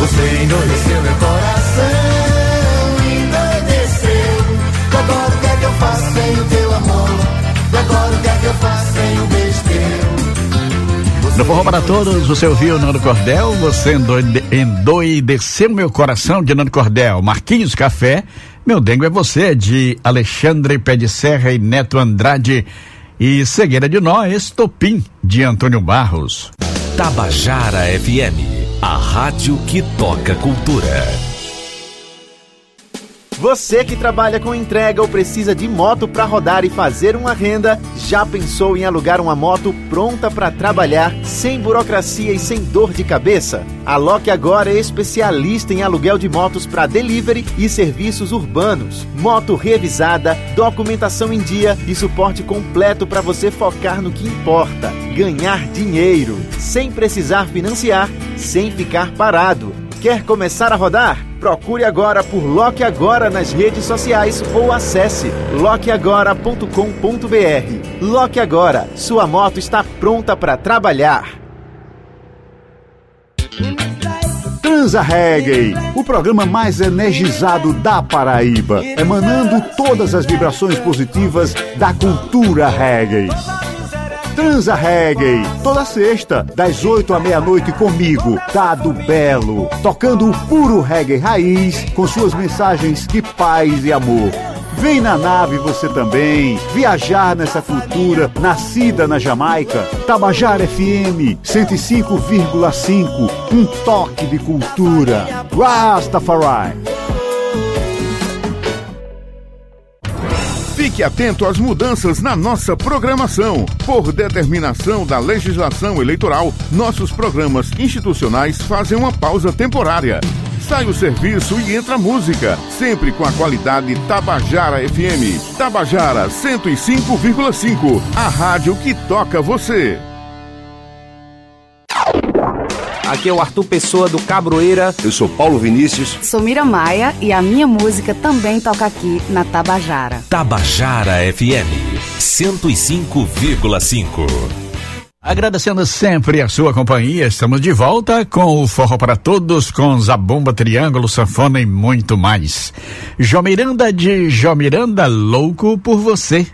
Você endoideceu meu coração, endoideceu. E agora o que é que eu faço sem o teu amor? E agora o que é que eu faço sem o beijo teu? No Forró para Todos, você ouviu Nando Cordel, você endoideceu meu coração de Nando Cordel. Marquinhos Café, Meu Dengo é Você, de Alexandre Pé de Serra e Neto Andrade. E Cegueira de Nó, Estopim, de Antônio Barros. Tabajara FM, a rádio que toca cultura. Você que trabalha com entrega ou precisa de moto para rodar e fazer uma renda, já pensou em alugar uma moto pronta para trabalhar, sem burocracia e sem dor de cabeça? A Loque Agora é especialista em aluguel de motos para delivery e serviços urbanos. Moto revisada, documentação em dia e suporte completo para você focar no que importa: ganhar dinheiro, sem precisar financiar, sem ficar parado. Quer começar a rodar? Procure agora por Loque Agora nas redes sociais ou acesse loqueagora.com.br. Loque Agora, sua moto está pronta para trabalhar. Transa Reggae, o programa mais energizado da Paraíba, emanando todas as vibrações positivas da cultura reggae. Transa Reggae, toda sexta, das 8 à meia-noite comigo, Dado Belo, tocando o puro reggae raiz, com suas mensagens de paz e amor. Vem na nave você também, viajar nessa cultura nascida na Jamaica. Tabajara FM 105,5, um toque de cultura. Rastafari. Fique atento às mudanças na nossa programação. Por determinação da legislação eleitoral, nossos programas institucionais fazem uma pausa temporária. Sai o serviço e entra a música, sempre com a qualidade Tabajara FM. Tabajara 105,5, a rádio que toca você. Aqui é o Arthur Pessoa, do Cabroeira. Eu sou Paulo Vinícius. Sou Mira Maia e a minha música também toca aqui na Tabajara. Tabajara FM 105,5. Agradecendo sempre a sua companhia, estamos de volta com o Forró para Todos, com Zabumba, Triângulo, Sanfona e muito mais. Jó Miranda, de Jó Miranda, Louco por Você.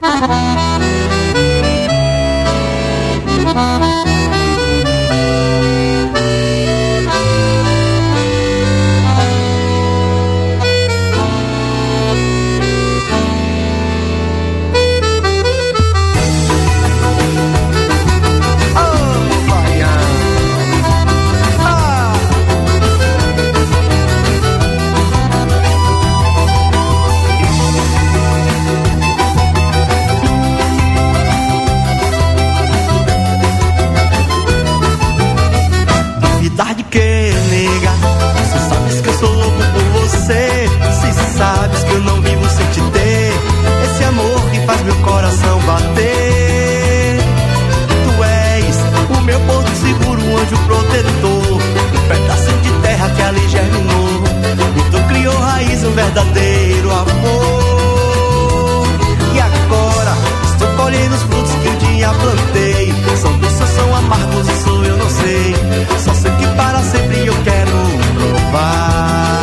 Verdadeiro amor. E agora estou colhendo os frutos que um dia plantei. São doces, são amargos, isso eu não sei. Só sei que para sempre eu quero provar.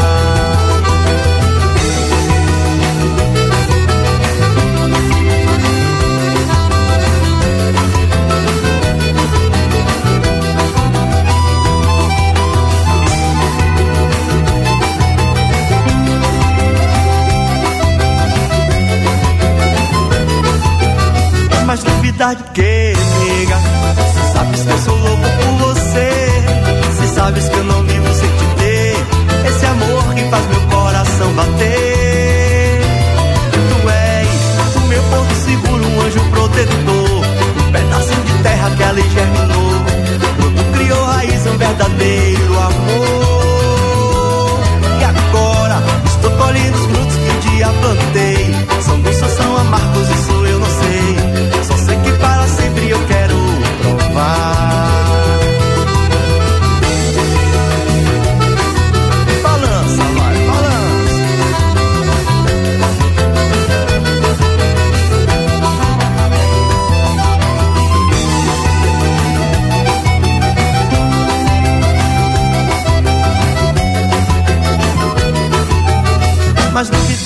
Mas duvidade que, nega, cê sabes que eu sou louco por você. Cê sabes que eu não vivo sem te ter. Esse amor que faz meu coração bater. Tu és o meu porto seguro, um anjo protetor, um pedacinho de terra que ali germinou. Quando criou raiz, um verdadeiro amor. E agora estou colhendo os frutos que um dia plantei. São doces, são amargos, isso eu não sei. Só sei que para sempre eu quero provar.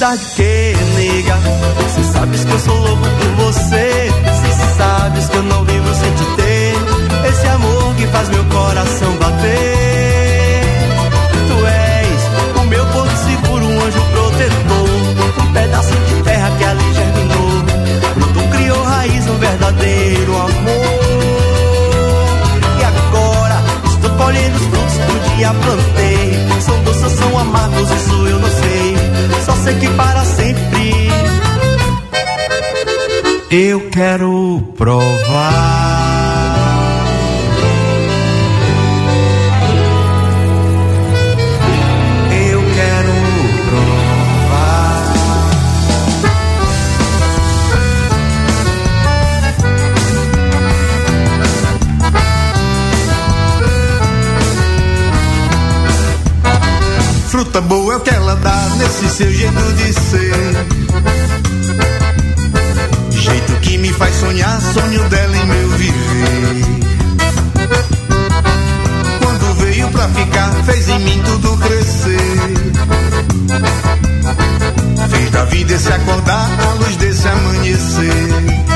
duvidar de que, nega? Se sabes que eu sou louco por você, se sabes que eu não vivo sem te ter, esse amor que faz meu coração bater. Tu és o meu porto seguro, um anjo protetor, um pedaço de terra que ali germinou, brotou, criou raiz, um verdadeiro amor. E agora estou colhendo os frutos que um dia plantei, são doces, são amargos, isso eu não sei, só sei que para sempre eu quero provar. Eu quero provar. Fruta boa é o que ela dá nesse seu jeito de ser, jeito que me faz sonhar, sonho dela em meu viver. Quando veio pra ficar, fez em mim tudo crescer, fez da vida esse acordar, a luz desse amanhecer.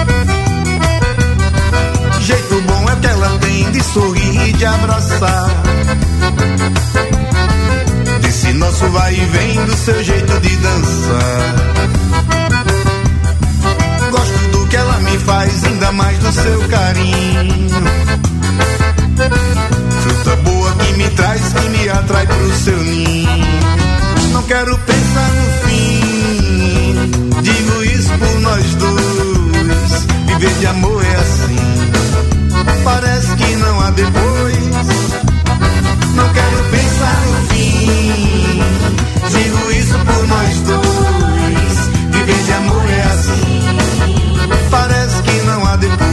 Jeito bom é o que ela tem de sorrir e de abraçar, desse nosso vai e vem, do seu jeito de dançar. Gosto do que ela me faz, ainda mais do seu carinho. Fruta boa que me traz, que me atrai pro seu ninho. Não quero pensar no fim, digo isso por nós dois. Viver de amor é assim, parece que não há depois. Não quero pensar no fim, digo isso por nós dois. Viver de amor é assim, parece que não há depois.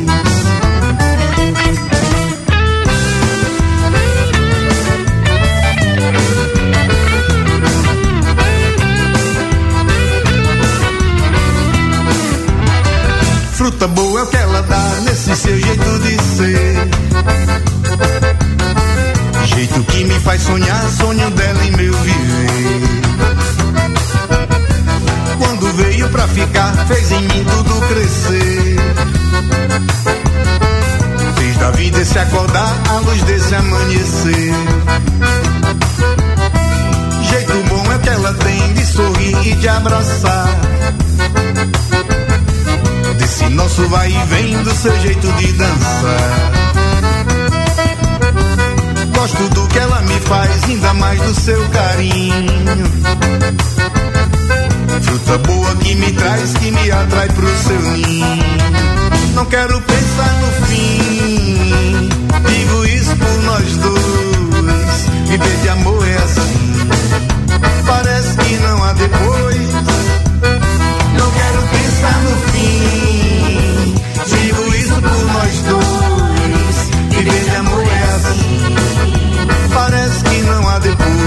Fruta boa é o que ela dá nesse seu jeito de ser, jeito que me faz sonhar, sonho dela em meu viver. Quando veio pra ficar, fez em mim tudo crescer, fez da vida esse acordar, a luz desse amanhecer. Jeito bom é o que ela tem de sorrir e de abraçar, desse nosso vai e vem, do seu jeito de dançar. Gosto do que ela me faz, ainda mais do seu carinho. Fruta boa que me traz, que me atrai pro seu ninho. Não quero pensar no fim, digo isso por nós dois. Viver de amor é assim, parece que não há depois. Não quero pensar no fim, digo isso por nós dois. Viver de amor é assim, parece que não há depois.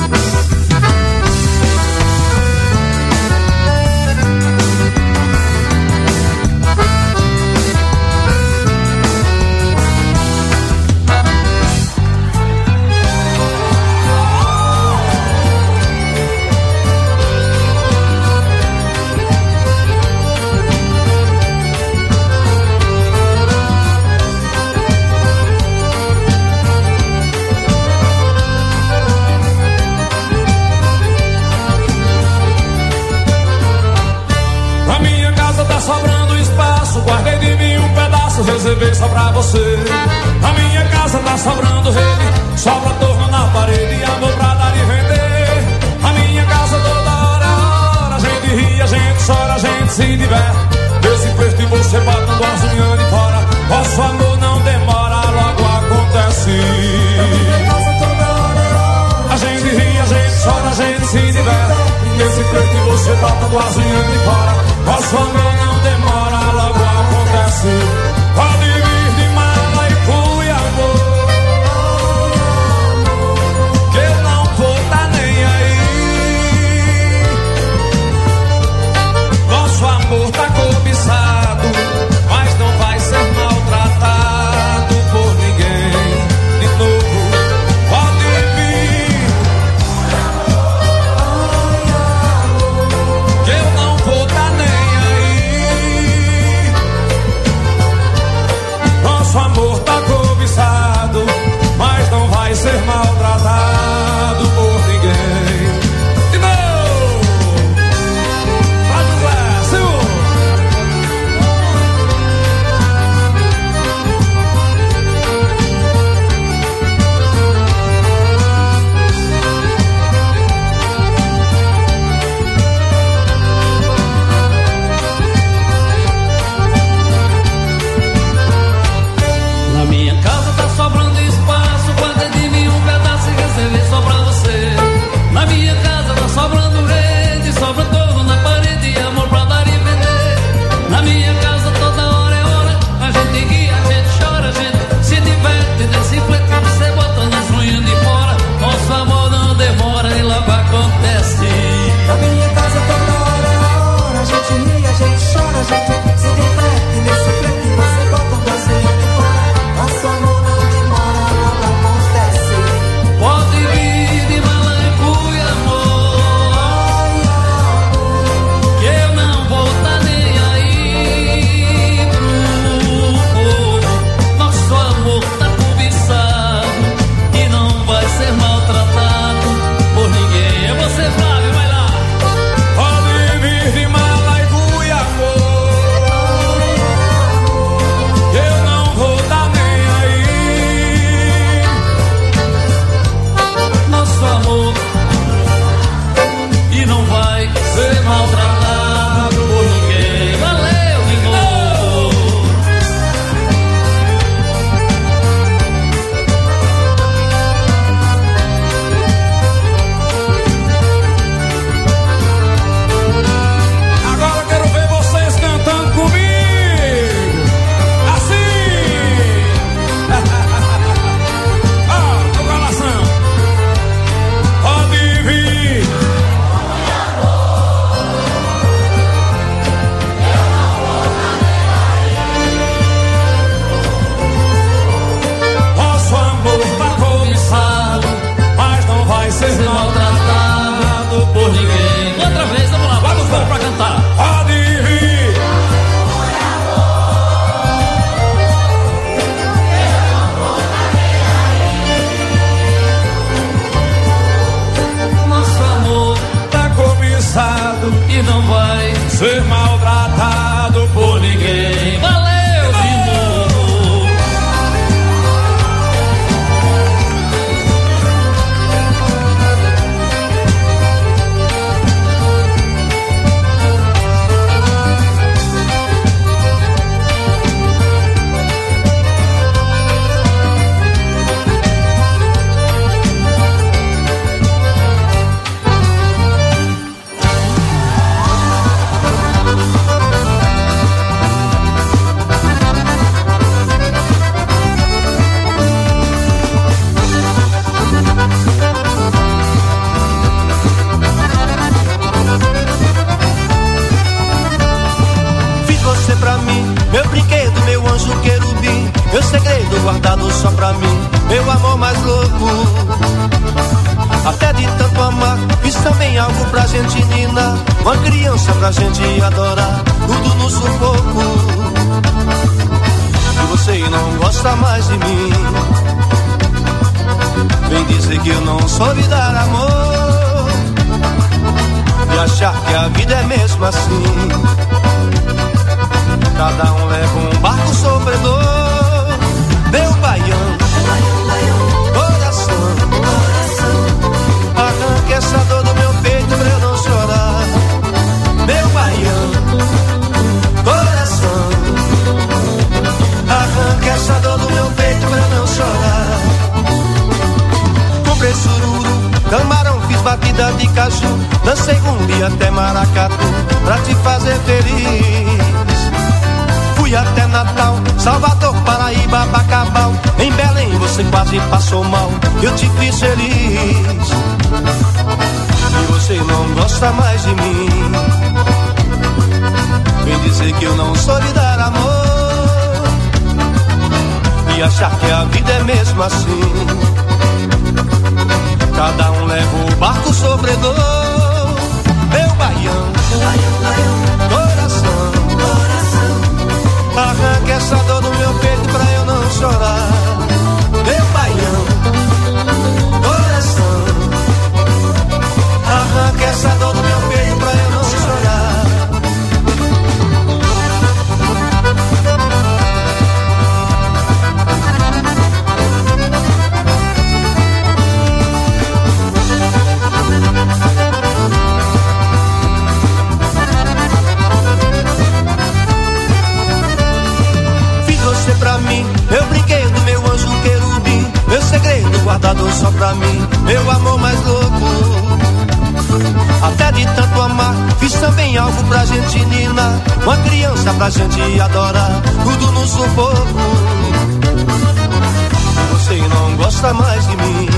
Guardei de mim um pedaço, reservei só pra você. A minha casa tá sobrando rede, sobra torno na parede, amor pra dar e vender. A minha casa toda hora, a gente ri, a gente chora, a gente se diverte. Desse preço de você botando as unhas de fora, nosso amor não demora, logo acontece. A gente ri, a gente chora, a gente se diverte. Desse preço de você botando as unhas de fora, nosso amor não demora, logo acontece. Pode vir de mala e fui amor, que eu não vou tá nem aí. Nosso amor tá cobiçado, mas não vai ser maltratado por ninguém. De novo, pode vir. ser maltratado por ninguém. Valeu de novo. Meu brinquedo, meu anjo querubim, meu segredo guardado só pra mim, meu amor mais louco. Até de tanto amar, fiz também algo pra gente ninar, uma criança pra gente adorar, tudo no sufoco. E você não gosta mais de mim, vem dizer que eu não soube dar amor, e achar que a vida é mesmo assim. Cada um leva um barco sofredor, meu baião, coração, arranque essa dor do meu peito pra eu não chorar. Meu baião, coração, arranque essa dor do meu peito pra eu não chorar. Comprei sururu, camarão, fiz batida de caju, dancei rumbi até maracatu pra te fazer feliz. Fui até Natal, Salvador, Paraíba, Bacabal, em Belém você quase passou mal, eu te fiz feliz. E você não gosta mais de mim, vem dizer que eu não soube dar amor, e achar que a vida é mesmo assim. Cada um leva o barco sofredor, meu baião, coração, arranque essa dor do meu peito pra eu não chorar. Meu baião, coração, arranque essa dor do meu peito pra eu não chorar. Pra mim, meu brinquedo, meu anjo querubim, meu segredo guardado só pra mim, meu amor mais louco. Até de tanto amar, fiz também algo pra gente ninar, uma criança pra gente adorar, tudo no sufoco. Você não gosta mais de mim,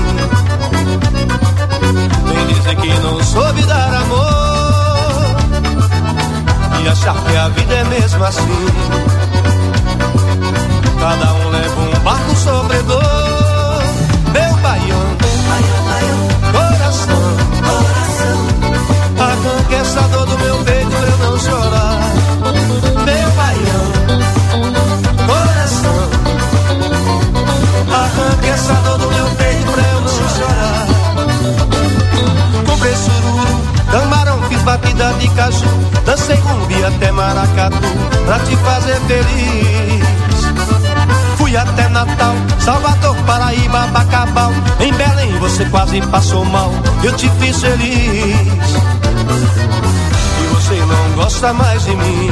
vem dizer que não soube dar amor, e achar que a vida é mesmo assim. Cada um leva um barco sofredor, meu baião, coração, arranque essa dor do meu peito pra eu não chorar. Meu baião, coração, arranque essa dor do meu peito pra eu não chorar. Comprei sururu, camarão, fiz batida de caju, dancei rumbi até maracatu pra te fazer feliz. Fui até Natal, Salvador, Paraíba, Bacabal, em Belém você quase passou mal, eu te fiz feliz. E você não gosta mais de mim,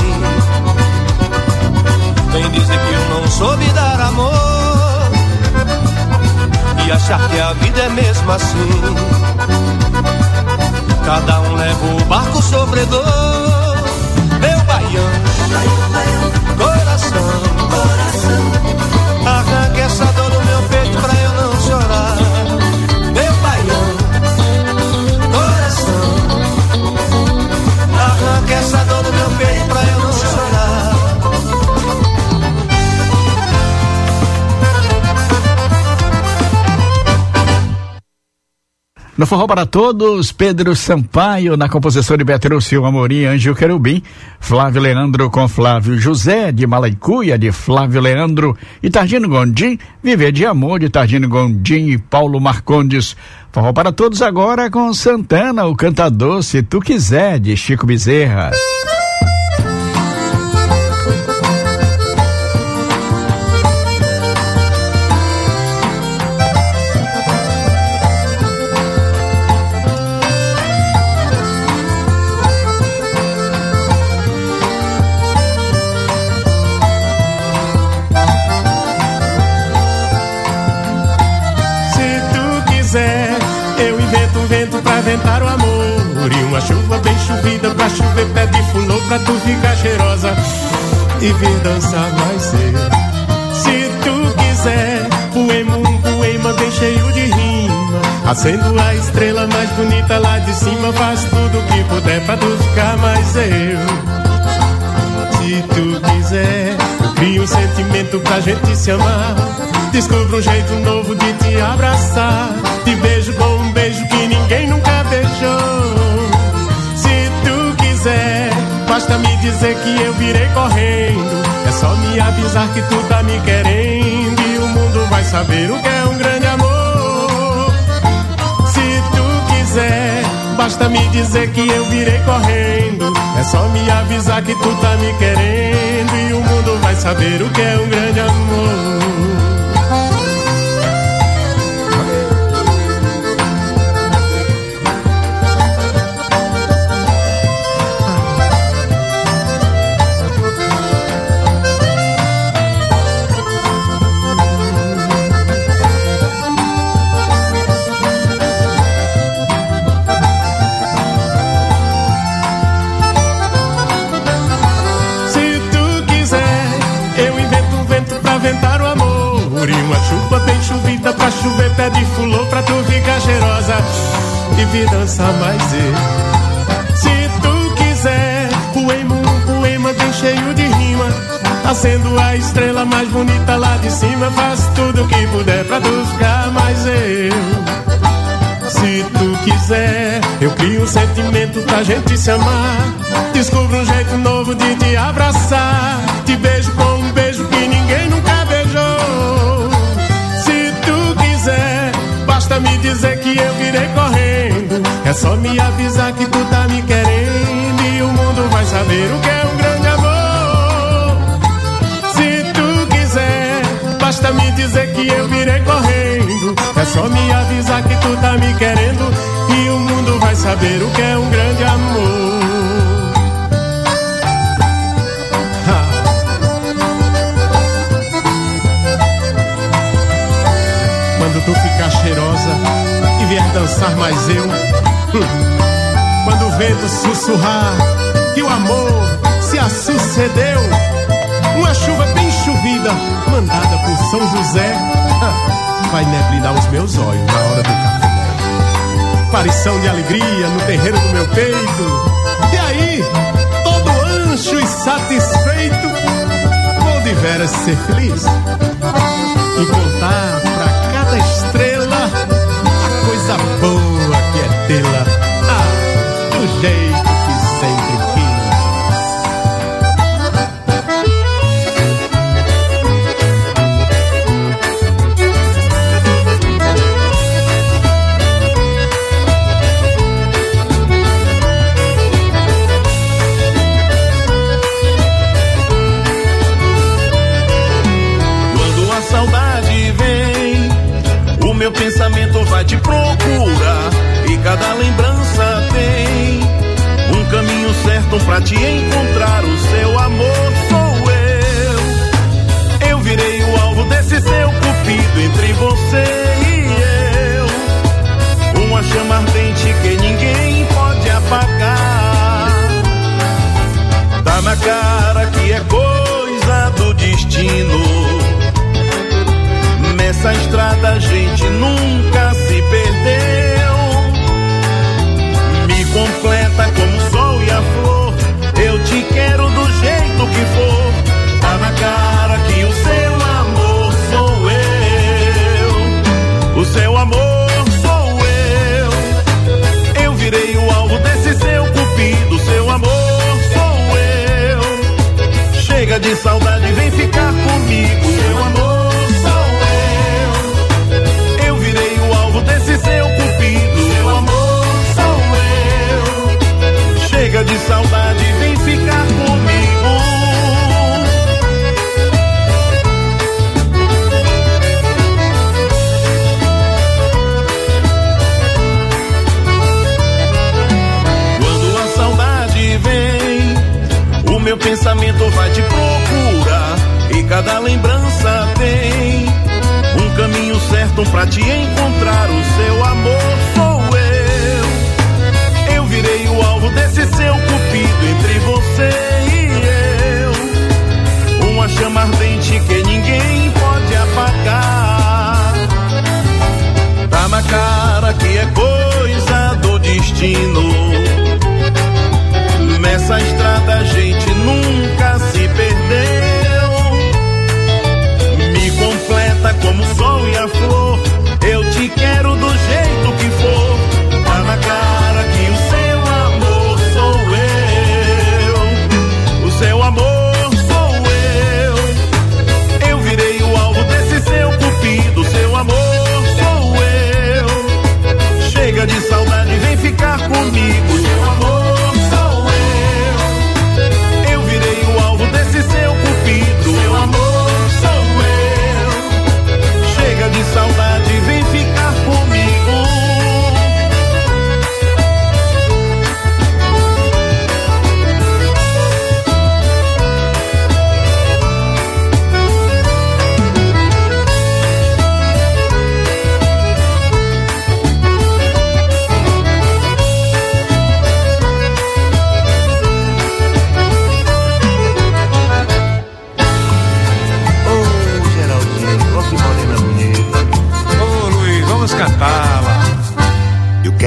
vem dizer que eu não soube dar amor, e achar que a vida é mesmo assim. Cada um leva o barco sofredor, meu baião, coração, arranque essa dor do meu peito pra eu não chorar. Meu baião, coração, arranque essa dor do meu peito pra eu não chorar. No Forró para Todos, Pedro Sampaio, na composição de Beatriz Amorim, Anjo Querubim, Flávio Leandro com Flávio José, de Malaicuia, de Flávio Leandro, e Tardino Gondim, Viver de Amor, de Tardino Gondim e Paulo Marcondes. Forró para Todos agora com Santana, o cantador, Se Tu Quiser, de Chico Bezerra. Eu invento um vento pra ventar o amor e uma chuva bem chovida pra chover pé de fulô pra tu ficar cheirosa e vir dançar mais cedo. Se tu quiser, um poema bem cheio de rima, acendo a estrela mais bonita lá de cima, faz tudo que puder pra tu ficar mais eu. Se tu quiser, eu crio um sentimento pra gente se amar, descubro um jeito novo de te abraçar, te beijo com um beijo que ninguém nunca beijou. Se tu quiser, basta me dizer que eu virei correndo, é só me avisar que tu tá me querendo e o mundo vai saber o que é um grande amor. Se tu quiser, basta me dizer que eu virei correndo, é só me avisar que tu tá me querendo e o mundo vai saber o que é um grande amor. Pra chover pé de fulô pra tu ficar cheirosa e vir dançar mais eu. Se tu quiser, um poema bem cheio de rima, acendo a estrela mais bonita lá de cima, faço tudo que puder pra tu ficar mais eu. Se tu quiser, eu crio um sentimento pra gente se amar, descubro um jeito novo de te abraçar, te beijo com um beijo que ninguém nunca beijou. Basta me dizer que eu virei correndo, é só me avisar que tu tá me querendo e o mundo vai saber o que é um grande amor. Se tu quiser, basta me dizer que eu virei correndo, é só me avisar que tu tá me querendo e o mundo vai saber o que é um grande amor. Quando tu ficar cheirosa e vier dançar mais eu, quando o vento sussurrar que o amor se sucedeu, uma chuva bem chovida mandada por São José vai neblinar os meus olhos na hora do café. Aparição de alegria no terreiro do meu peito, e aí, todo ancho e satisfeito, vou de veras ser feliz e contar pra cada estrela a coisa boa que é tê-la, do jeito que sempre quis. Quando a saudade vem, o meu pensamento vai te procurar e cada lembrança tem um caminho certo pra te encontrar. O seu amor sou eu. Eu virei o alvo desse seu cupido entre você e eu. Uma chama ardente que ninguém pode apagar. Tá na cara que é coisa do destino. Nessa estrada a gente nunca se perdeu. Me completa como o sol e a flor. Eu te quero do jeito que for. Tá na cara que o seu amor sou eu. O seu amor sou eu. Eu virei o alvo desse seu cupido. Seu amor sou eu. Chega de saudade, vem ficar comigo. Seu amor desse seu cupido, seu amor sou eu. Chega de saudade, vem ficar comigo. Quando a saudade vem, o meu pensamento vai te procurar e cada lembrança tem um caminho certo pra te encontrar. O seu amor sou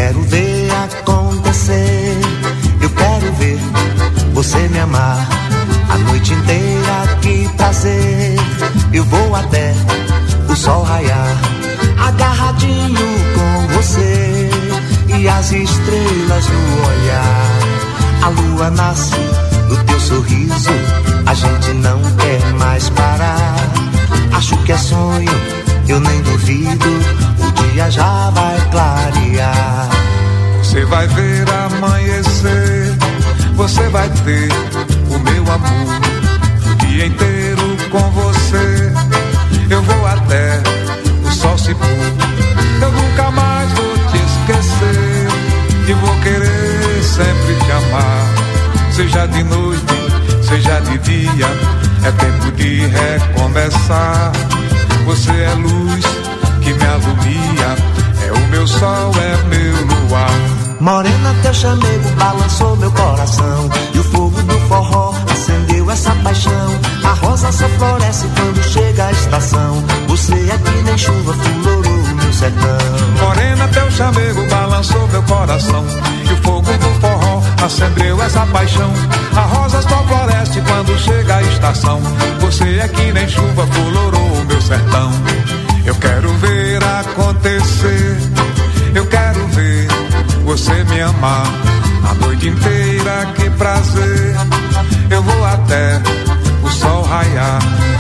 quero ver acontecer, eu quero ver você me amar a noite inteira, que prazer. Eu vou até o sol raiar, agarradinho com você, e as estrelas no olhar. A lua nasce no teu sorriso, a gente não quer mais parar. Acho que é sonho, eu nem duvido, o dia já vai clarear. Você vai ver amanhecer, você vai ter o meu amor o dia inteiro com você. Eu vou até o sol se pôr, eu nunca mais vou te esquecer, e vou querer sempre te amar. Seja de noite, seja de dia, é tempo de recomeçar. Você é luz que me alumia, é o meu sol, é meu luar. Morena, teu chamego balançou meu coração, e o fogo do forró acendeu essa paixão. A rosa só floresce quando chega a estação, você é que nem chuva fulorou meu sertão. Morena, teu chamego balançou meu coração, e o fogo do forró acendeu essa paixão. A rosa só floresce quando chega a estação, você é que nem chuva fulorou meu sertão. Eu quero ver acontecer, eu quero ver você me amar a noite inteira, que prazer. Eu vou até o sol raiar,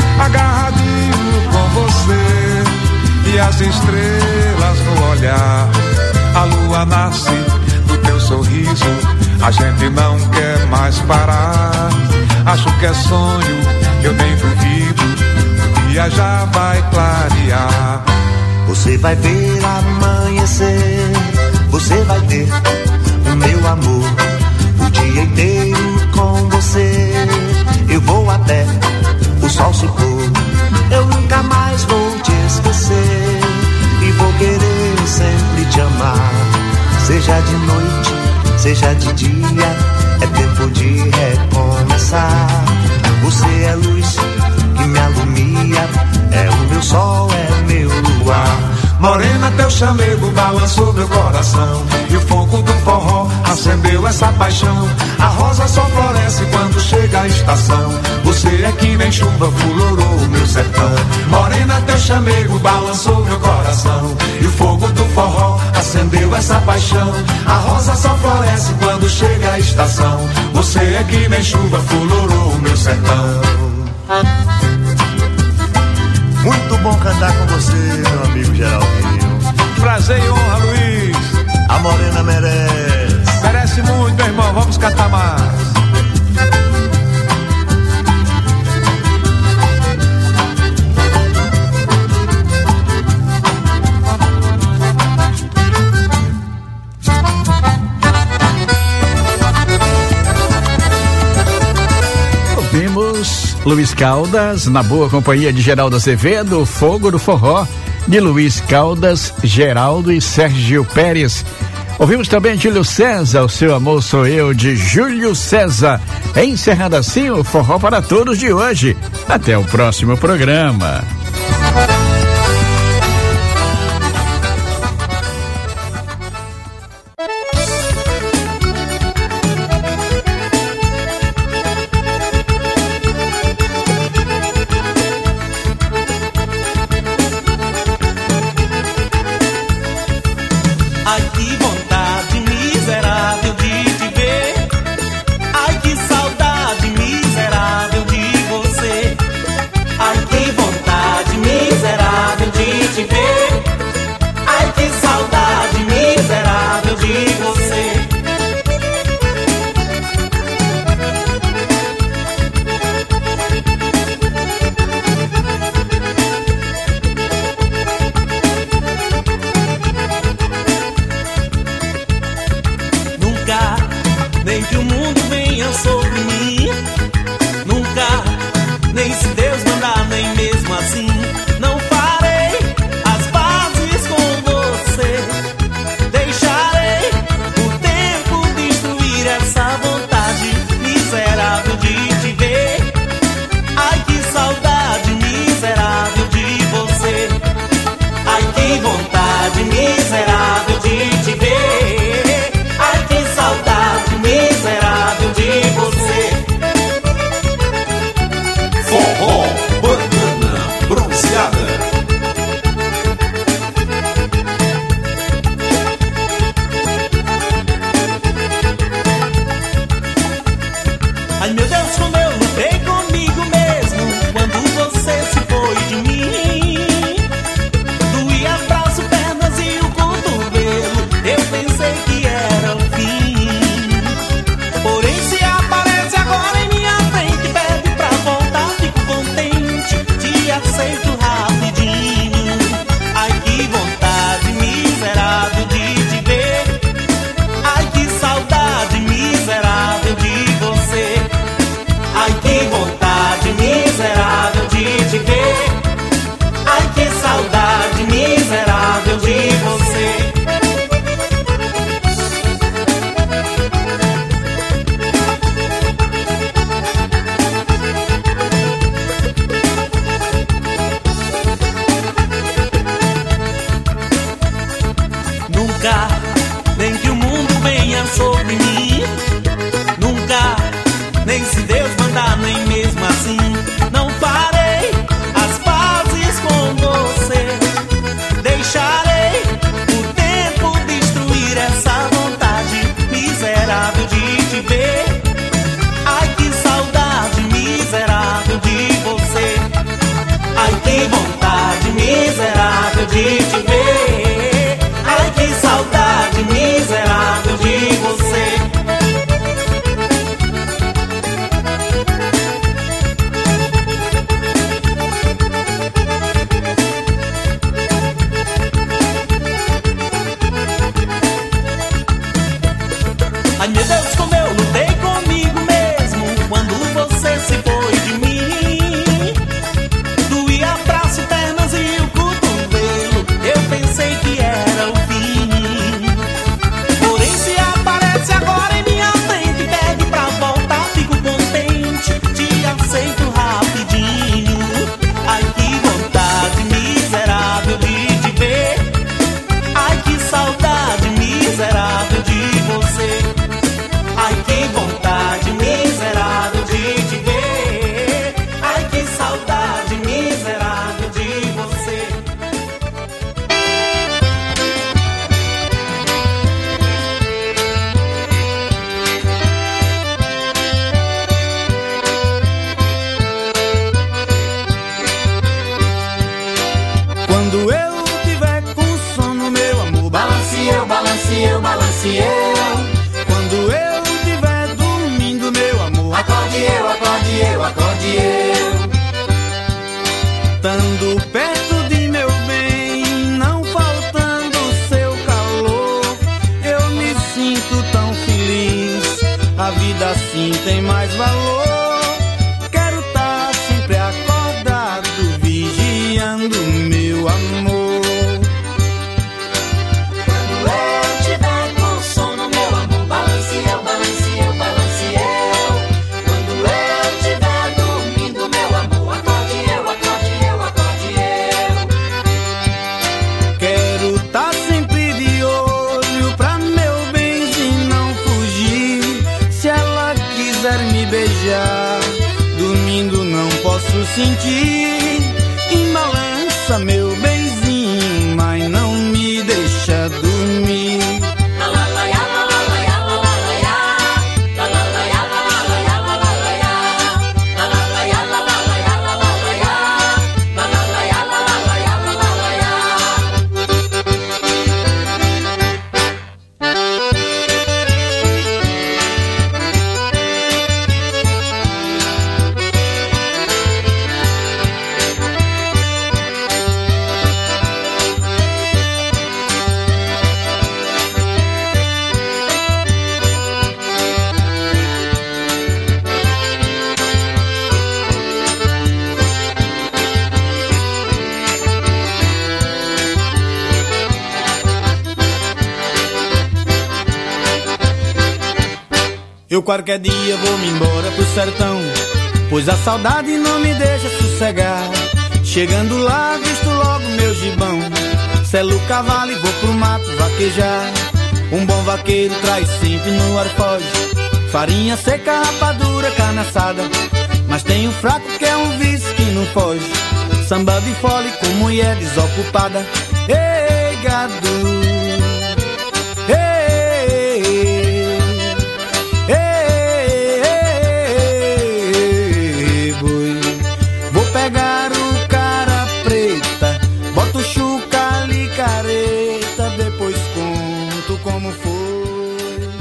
agarradinho com você, e as estrelas no olhar. A lua nasce do teu sorriso, a gente não quer mais parar. Acho que é sonho, eu nem duvido, o dia já vai clarear. Você vai ver amanhecer, você vai ter o meu amor o dia inteiro com você. Eu vou até o sol se pôr, eu nunca mais vou te esquecer, e vou querer sempre te amar. Seja de noite, seja de dia, é tempo de recomeçar. Você é luz que me alumia, é o meu sol, é meu luar. Morena, teu chamego balançou meu coração, e o fogo do forró acendeu essa paixão. A rosa só floresce quando chega a estação, você é que nem chuva fulorou meu sertão. Morena, teu chamego balançou meu coração, e o fogo do forró acendeu essa paixão. A rosa só floresce quando chega a estação, você é que nem chuva fulorou meu sertão. Muito bom cantar com você, meu amigo Geraldinho. Prazer e honra, Luiz. A morena merece. Merece muito, meu irmão. Vamos cantar mais. Ouvimos Luiz Caldas, na boa companhia de Geraldo Azevedo, Fogo do Forró, de Luiz Caldas, Geraldo e Sérgio Pérez. Ouvimos também Júlio César, O Seu Amor Sou Eu, de Júlio César. Encerrando assim o Forró para Todos de hoje. Até o próximo programa. Miserável Deus, como eu lutei comigo mesmo quando você se foi de mim. Doía braço, pernas e o cotovelo, eu pensei que era o fim. Porém se aparece agora em minha frente, pede pra voltar, fico contente, te aceito rapidinho. Ai que vontade miserável de te ver, ai que saudade miserável de você. Ai que vontade miserável de te ver, ai que saudade miserável de você. Quando eu tiver com sono, meu amor, balance eu, balance eu, balance eu. Quando eu tiver dormindo, meu amor, acorde eu, acorde eu, acorde eu. Estando perto de meu bem, não faltando seu calor, eu me sinto tão feliz, a vida assim tem mais valor. Quero estar sempre acordado, vigiando meu amor. Quando eu tiver com sono, meu amor, balance eu, balance eu, balance eu. Quando eu tiver dormindo, meu amor, acorde eu, acorde eu, acorde eu. Quero estar sempre de olho pra meu benzinho não fugir. Se ela quiser me beijar, dormindo não posso sentir. Embalança meu benzinho, mas não me deixa dormir. Eu qualquer dia vou-me embora pro sertão, pois a saudade não me deixa sossegar. Chegando lá, visto logo meu gibão, selo o cavalo e vou pro mato vaquejar. Um bom vaqueiro traz sempre no arfoge farinha seca, rapadura, carne assada. Mas tem um fraco que é um vício que não foge, samba de fole com mulher desocupada. Ei, gado, pegar o cara preta, boto chuca ali careta, depois conto como foi.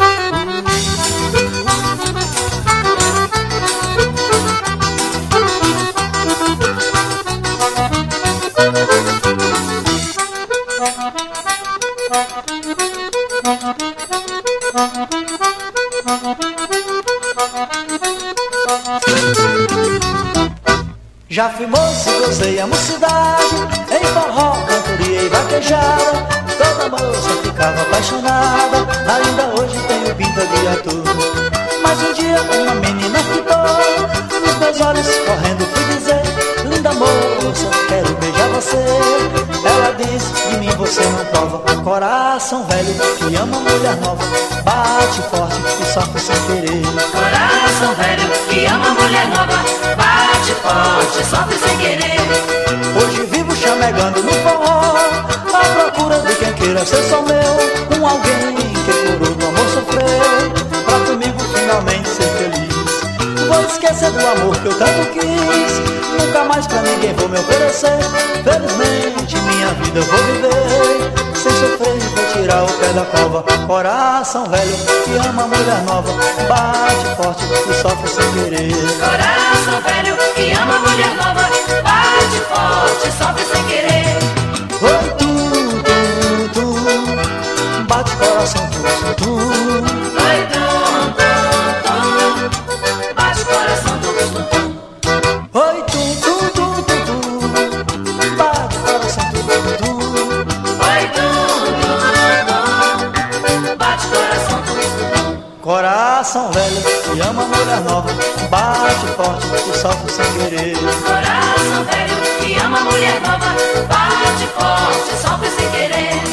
Já fui moço, gozei a mocidade, em forró, cantoria e vaquejada. Toda moça ficava apaixonada, ainda hoje tenho pinta de ator. Mas um dia uma menina ficou nos meus olhos correndo, fui dizer: linda moça, quero beijar você. Ela disse: de mim você não prova. Coração velho que ama mulher nova, bate forte e sofre sem querer. Coração velho que ama mulher nova, bate forte, sofre sem querer. Hoje vivo chamegando no forró, à procura de quem queira ser só meu. Um alguém que por outro amor sofreu, pra comigo finalmente ser feliz. Vou esquecer do amor que eu tanto quis, nunca mais pra ninguém vou me oferecer. Felizmente minha vida eu vou viver, sem sofrer vou tirar o pé da cova. Coração velho que ama mulher nova, bate forte e sofre sem querer. Coração velho que ama mulher nova, bate forte, sofre sem querer. Oi, tu, bate coração, tu. Oi, tu. coração tum-tum. Coração velho que ama mulher nova, bate forte e sofre sem querer. Coração velho que ama mulher nova, bate forte e sofre sem querer.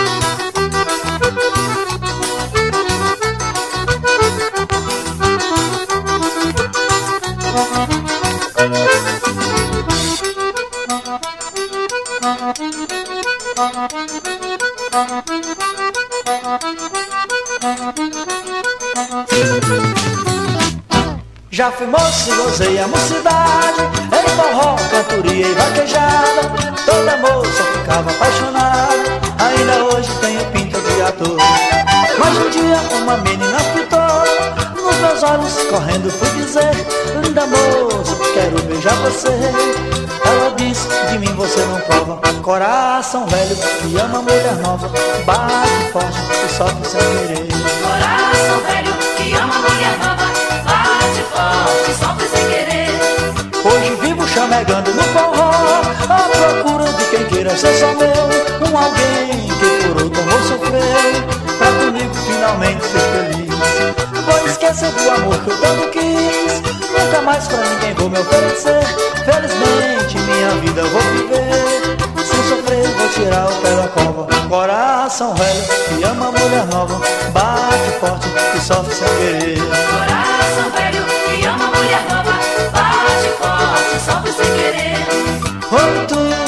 Já fui moço e gozei a mocidade, em forró, cantoria e vaquejada. Toda moça ficava apaixonada, ainda hoje tenho pinta de ator. Mas um dia uma menina fitou nos meus olhos, correndo fui dizer: linda moça, quero beijar você. Ela disse: de mim você não prova. Coração velho que ama mulher nova, bate forte e sofre sem querer. Coração velho que ama mulher nova, bate forte e sofre sem querer. Hoje vivo chamegando no forró, à procura de quem queira ser só meu. Um alguém que por outro amor sofreu, pra comigo finalmente ser feliz. Vou esquecer do amor que eu tanto quis, nunca mais pra ninguém vou me oferecer. Felizmente minha vida eu vou viver, sem sofrer vou tirar o pé da cova. Coração velho que ama mulher nova, bate forte e sofre sem querer. Coração velho que ama mulher nova, bate forte e sofre sem querer. Oi,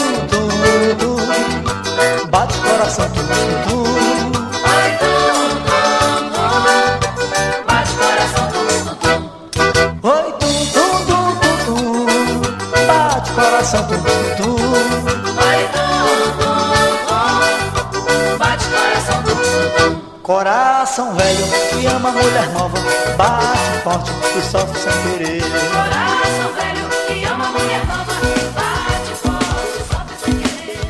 tu, bate coração, tu. Oi, tu, bate coração, tu. Oi, tu, bate coração, tu. Oi, tu, bate coração, tu. Coração velho que ama mulher nova, bate forte e sofre sem querer. Coração velho que ama mulher nova, bate forte e sofre sem querer.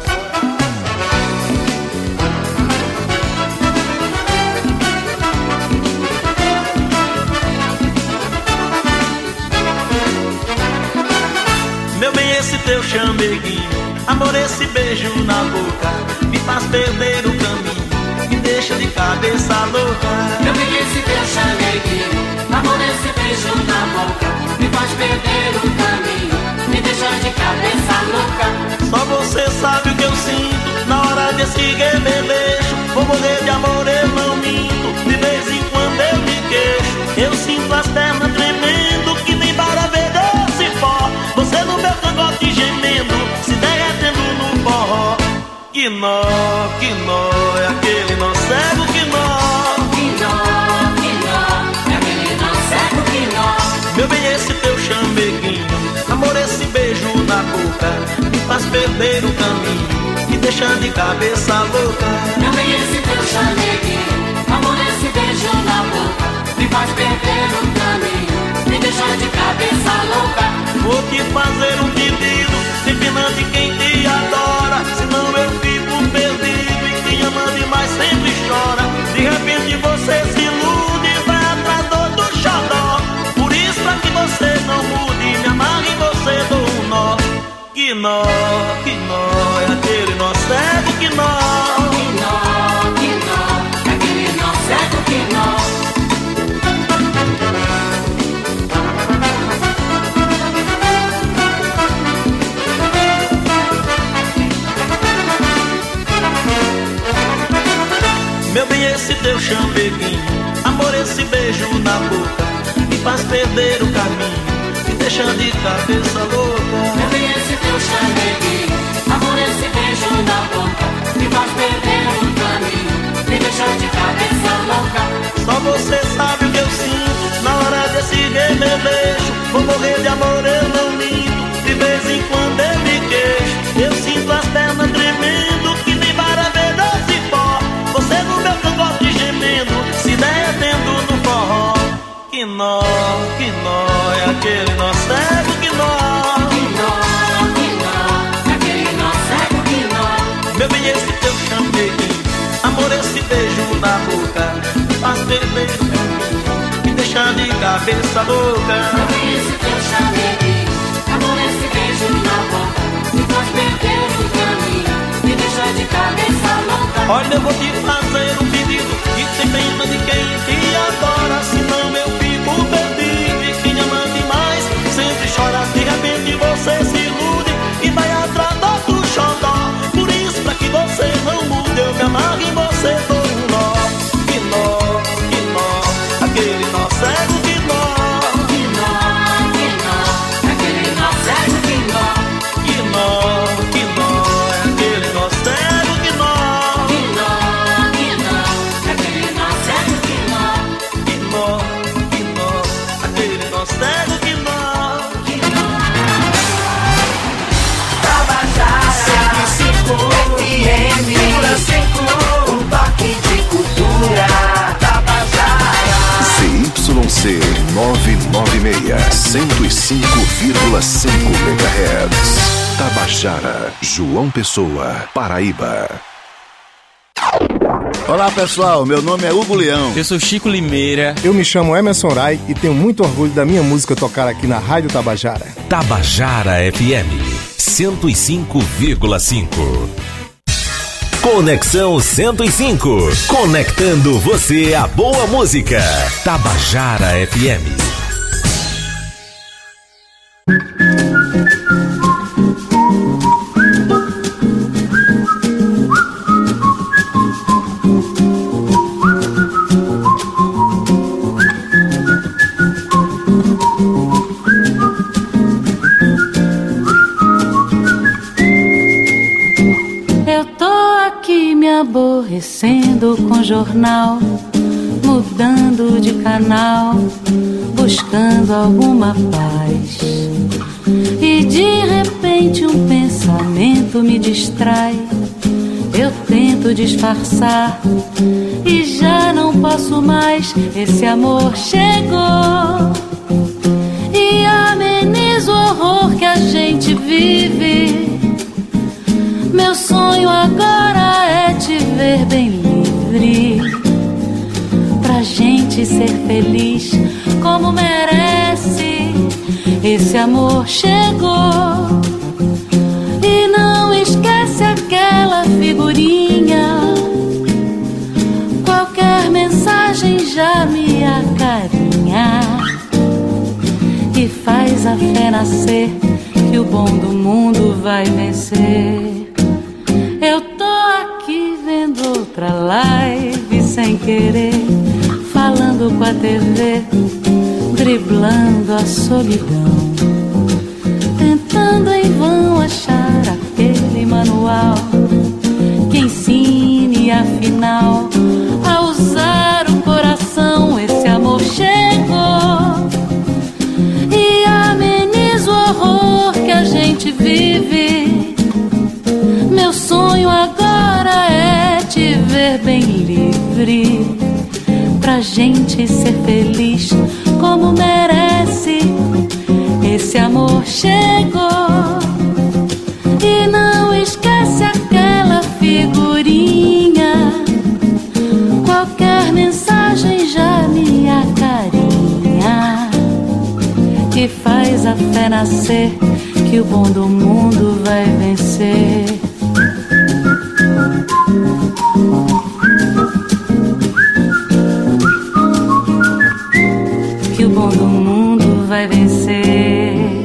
Meu bem, esse teu chameguinho, amor, esse beijo na boca, me faz perder o caminho, me deixa de cabeça louca. Meu bem, esse teu chameguinho, amor, esse beijo na boca, me faz perder o caminho, me deixa de cabeça louca. Só você sabe o que eu sinto na hora desse rebelejo. Vou morrer de amor, eu não minto, de vez em quando eu me queixo. Eu sinto as pernas tremendo, que nem para ver desse pó. Você no meu cangote gemendo, se derretendo no forró. Que nó, é aquele nó cego, que nó. É aquele nó cego, que nó. Meu bem, esse teu chameguinho, amor, esse beijo na boca, me faz perder o caminho, me deixa de cabeça louca. Meu bem, esse teu chameguinho, amor, esse beijo na boca, me faz perder o caminho, me deixa de cabeça louca. Vou te fazer um pedido, se pena de quem te adora, senão eu fico perdido e quem ama demais sempre chora. De repente você se ilude e vai atrás do outro xodó. Por isso, pra que você não mude, me amarre em você dou um nó. Que nó, é aquele nó cego, que nó. É aquele nó cego, que nó. Meu bem, esse teu chameguinho, amor, esse beijo na boca, me faz perder o caminho, me deixa de cabeça louca. Meu bem, esse teu chameguinho, amor, esse beijo na boca, me faz perder o caminho, me deixa de cabeça louca. Só você sabe o que eu sinto na hora desse rebelejo. Vou morrer de amor, eu não minto, de vez em quando eu me queixo. Eu sinto as pernas tremendo, que nem para ver doce pó. Você no meu cangote gemendo, se derretendo no forró. Que nó, é aquele nó cego, que nó. É aquele nó cego, que nó. Meu bem, esse teu chameguinho, amor, esse beijo na boca, faz perder o caminho, me deixa de cabeça louca. Meu bem, esse teu chameguinho, amor, esse beijo na boca, me faz perder o caminho, me deixa de cabeça louca. Olha, eu vou te fazer um pedido, e tem pena de quem te adora, senão eu fico perdido. E quem ama demais sempre chora, de repente você se ilude e vai atrás do outro xodó. Por isso, pra que você não mude, eu me amarro em você, dou um nó. Que nó, que nó, aquele nó cego, que nó. Que nó, que nó, aquele nó cego, que nó. Que nó, que nó, aquele nó cego, que nó. Que nó, que nó, aquele nó cego, que nó. Que nó, aquele nó cego, que nó. Que nó. Tabajara 105 FM, um toque de cultura. Tabajara ZYC 996, 105,5 MHz. Tabajara, João Pessoa, Paraíba. Olá pessoal, meu nome é Hugo Leão. Eu sou Chico Limeira. Eu me chamo Emerson Rai e tenho muito orgulho da minha música tocar aqui na Rádio Tabajara. Tabajara FM 105,5. Conexão 105. Conectando você à boa música. Tabajara FM. Aborrecendo com jornal, mudando de canal, buscando alguma paz. E de repente um pensamento me distrai. Eu tento disfarçar e já não posso mais. Esse amor chegou e ameniza o horror que a gente vive. Meu sonho agora é te ver bem livre, pra gente ser feliz como merece. Esse amor chegou e não esquece aquela figurinha. Qualquer mensagem já me acarinha e faz a fé nascer que o bom do mundo vai vencer. Eu tô aqui vendo outra live sem querer, falando com a TV, driblando a solidão, tentando em vão achar aquele manual que ensine afinal a usar o coração. Esse amor chegou e ameniza o horror que a gente vive. Meu sonho agora é te ver bem livre, pra gente ser feliz como merece. Esse amor chegou e não esquece aquela figurinha. Qualquer mensagem já me acarinha e faz a fé nascer que o bom do mundo vai vencer. Que o bom do mundo vai vencer.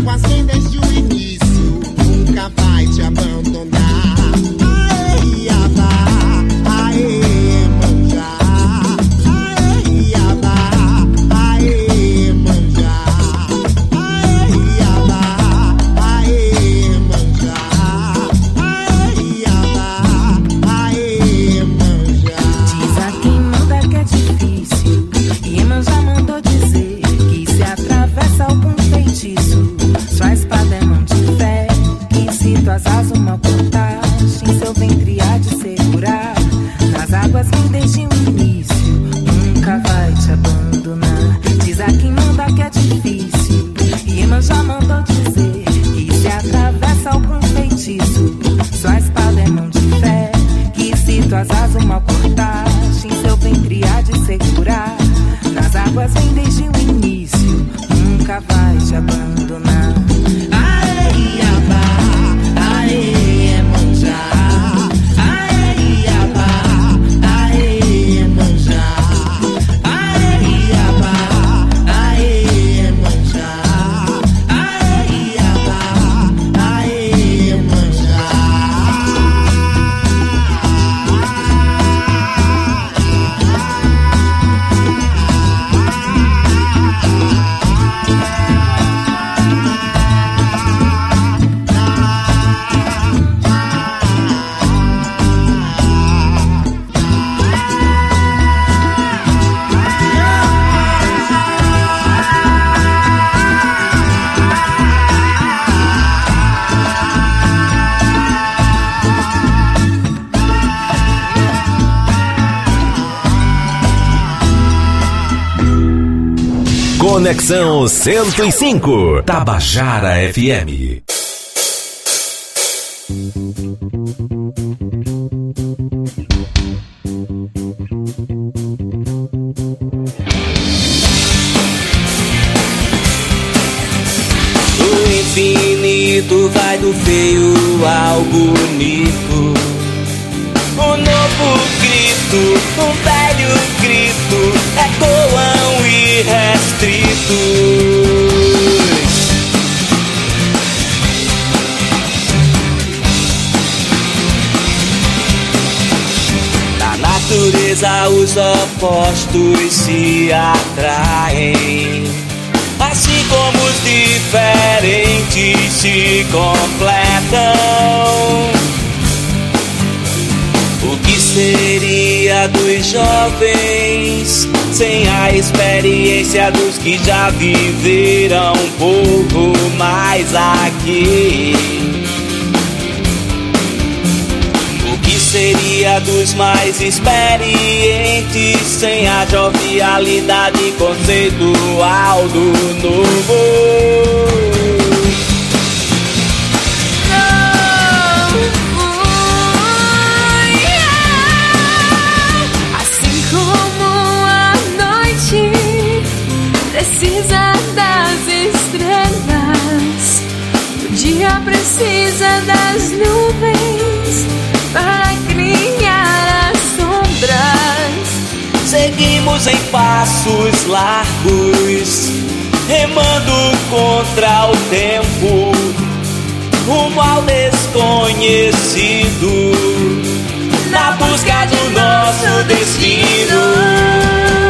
águas vêm desde o início, nunca vai te abandonar. Aê, Iabá, aê, Manjá. Aê, Iabá, aê, Manjá. Aê, Iabá, aê, Manjá. Aê, Iabá, aê, Manjá. Diz a quem manda que é difícil, Iemanjá mandou dizer que se atravessa algum feitiço, sua espada é mão de fé, que se tuas asas uma contagem, seu ventre há de segurar. Nas águas vem desde o início, nunca vai te abandonar. Diz a quem manda que é difícil, Iemanjá mandou dizer que se atravessa algum feitiço, sua espada é mão de fé, que se tuas asas uma cortagem, seu ventre há de segurar. Nas águas vem desde o início, nunca vai te abandonar. Aê, Iabá, aê, Manjá. Aê, Iabá, aê, Manjá. Aê, Iabá, aê, Manjá. Aê, Iabá, aê, Manjá. Conexão 105, Tabajara FM. O infinito vai do feio ao bonito. Um novo grito, um velho grito, ecoam irrestritos. Na natureza os opostos se atraem, assim como os diferentes se completam. O que seria dos jovens sem a experiência dos que já viveram um pouco mais aqui? O que seria dos mais experientes sem a jovialidade conceitual do novo? Precisa das estrelas, o dia precisa das nuvens para criar as sombras. Seguimos em passos largos, remando contra o tempo, rumo ao desconhecido, na busca do nosso destino.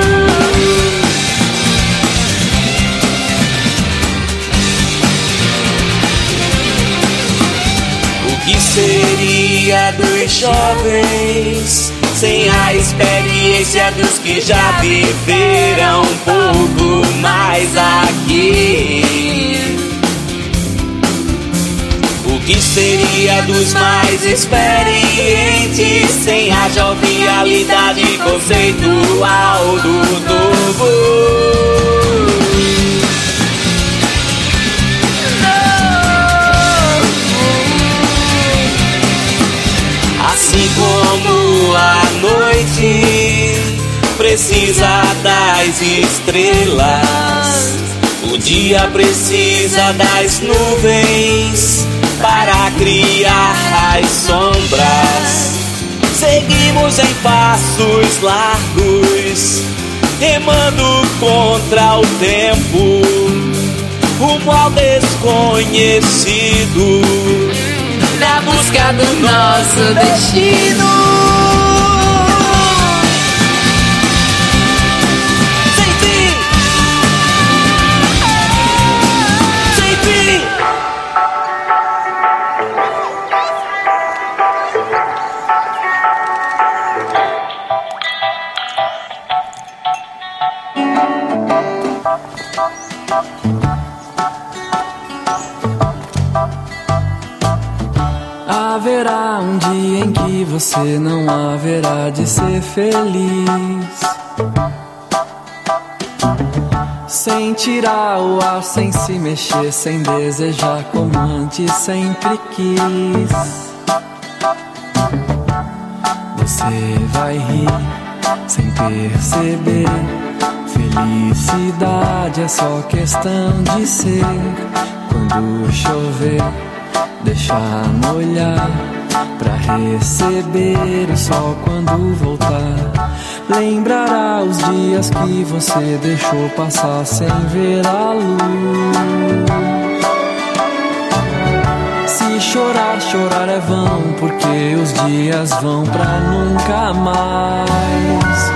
O que seria dos jovens sem a experiência dos que já viveram um pouco mais aqui? O que seria dos mais experientes sem a jovialidade conceitual do novo? Assim como a noite precisa das estrelas, o dia precisa das nuvens para criar as sombras. Seguimos em passos largos, remando contra o tempo, rumo ao desconhecido, na busca do nosso destino. Haverá um dia em que você não haverá de ser feliz, sem tirar o ar, sem se mexer, sem desejar como antes sempre quis. Você vai rir sem perceber, felicidade é só questão de ser. Quando chover, deixar molhar, pra receber o sol quando voltar. Lembrará os dias que você deixou passar sem ver a luz. Se chorar, chorar é vão, porque os dias vão pra nunca mais.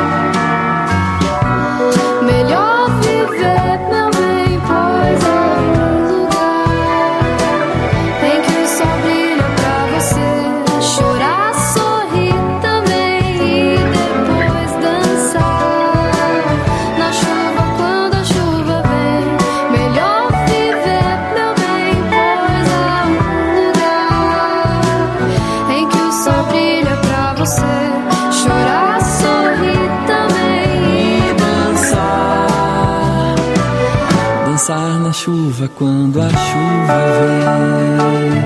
Melhor viver, meu bem, pois é na chuva quando a chuva vem.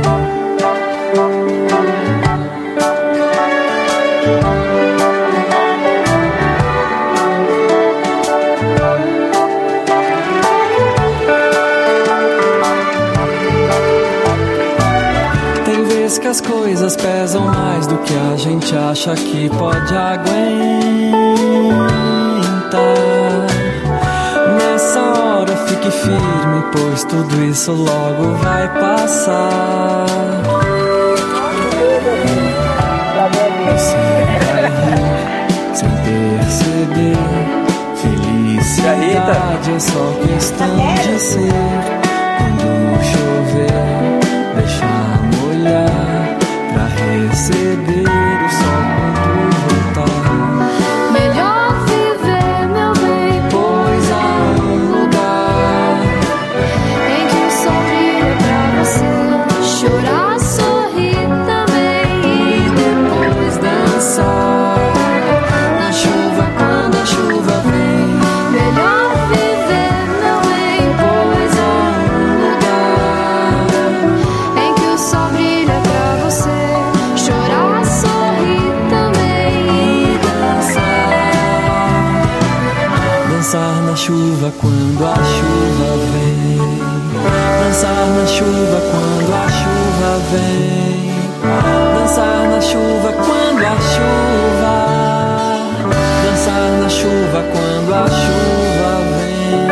Tem vezes que as coisas pesam mais do que a gente acha que pode aguentar. Nessa hora fique firme, pois tudo isso logo vai passar. Você vai rir sem perceber, felicidade é só questão de ser. Quando chover, deixar molhar, pra receber o sol quando voltar. Melhor viver, meu bem, pois há um lugar em que o sol brilha pra você. Chorar, sorrir também e depois dançar na chuva quando a chuva vem. Melhor viver, meu bem, pois há um lugar em que o sol brilha pra você. Chorar, sorrir também e dançar na chuva quando a chuva vem. Dançar na chuva quando a chuva vem. Dançar na chuva quando a chuva. Dançar na chuva quando a chuva vem.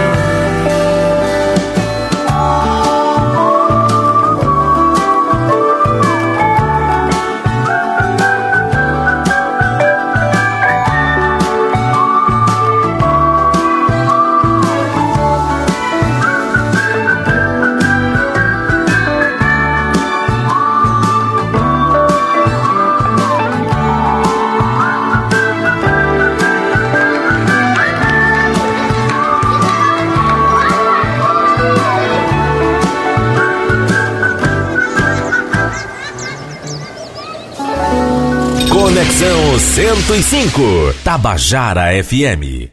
Conexão 105, Tabajara FM.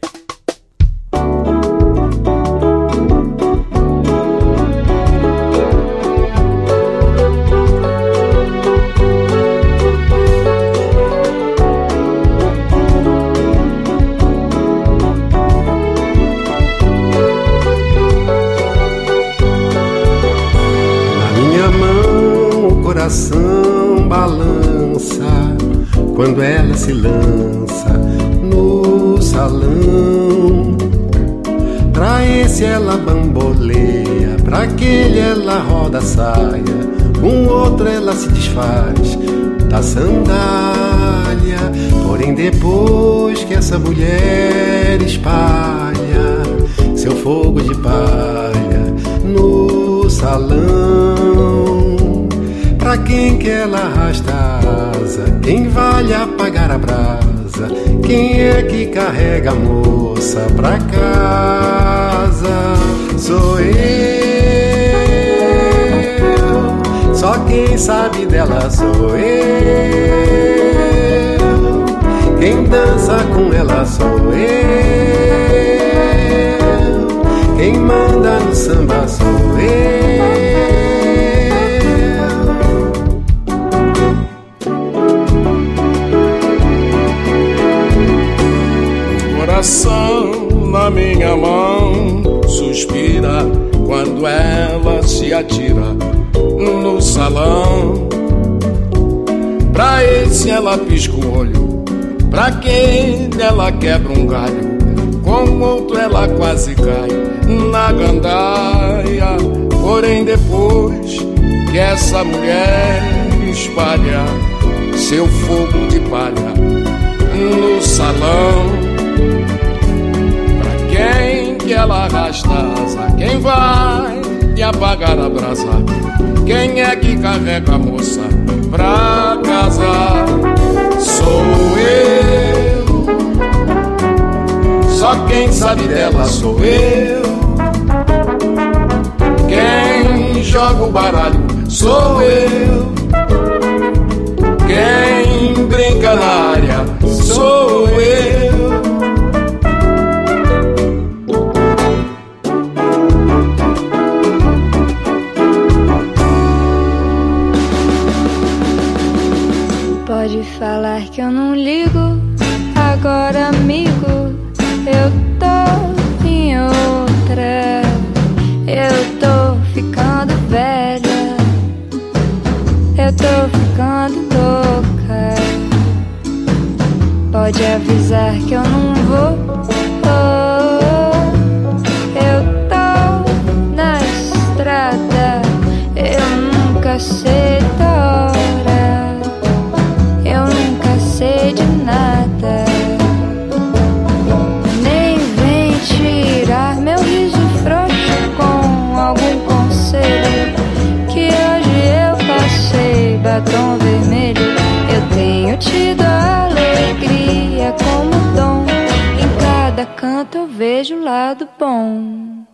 Na minha mão o coração balança quando ela se lança no salão. Pra esse ela bamboleia, pra aquele ela roda a saia, com outro ela se desfaz da sandália. Porém depois que essa mulher espalha seu fogo de palha no salão, pra quem que ela arrasta a asa? Quem vale apagar a brasa? Quem é que carrega a moça pra casa? Sou eu. Só quem sabe dela sou eu. Quem dança com ela sou eu. Quem manda no samba sou eu. Coração na minha mão suspira quando ela se atira no salão. Pra esse ela pisca o olho, pra aquele ela quebra um galho, com outro ela quase cai na gandaia. Porém depois que essa mulher espalha seu fogo de palha no salão, quem que ela arrasta asa? Quem vai e apagar a brasa? Quem é que carrega a moça pra casa? Sou eu. Só quem sabe dela sou eu. Quem joga o baralho sou eu. Quem brinca na área sou eu. Pode falar que eu não ligo, agora amigo, eu tô em outra. Eu tô ficando velha, eu tô ficando louca. Pode avisar que eu não vou. Eu tô na estrada, eu nunca sei da hora, eu nunca sei de nada. Nem vem tirar meu riso frouxo com algum conselho, que hoje eu passei batom vermelho. Eu tenho tido a alegria como dom, em cada canto eu vejo o lado bom.